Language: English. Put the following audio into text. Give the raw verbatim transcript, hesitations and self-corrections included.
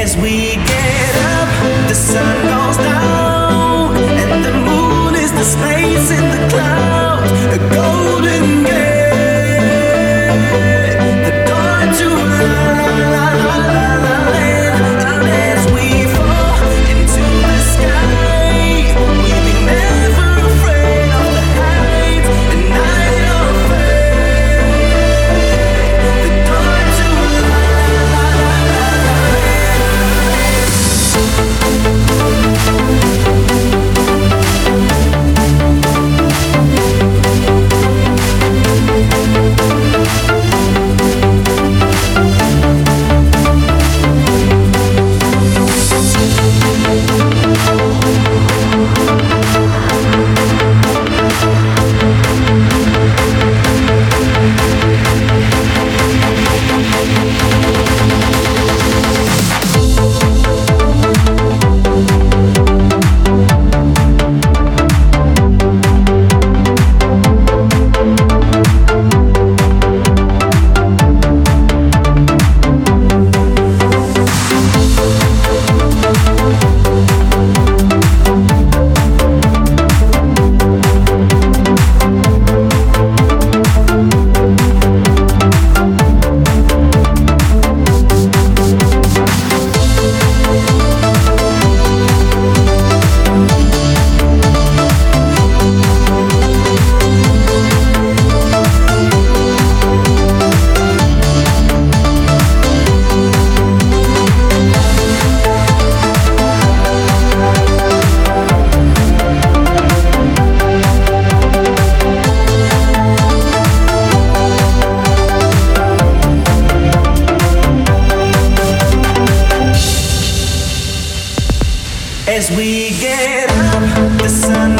As we get up, the sun goes down, and the moon is the space in the clouds, a golden gate, the door to la la la la land. And as we fall into the sky, we'll be never afraid of the heights, a night of faith, the door to la la la la land. As we get up, the sun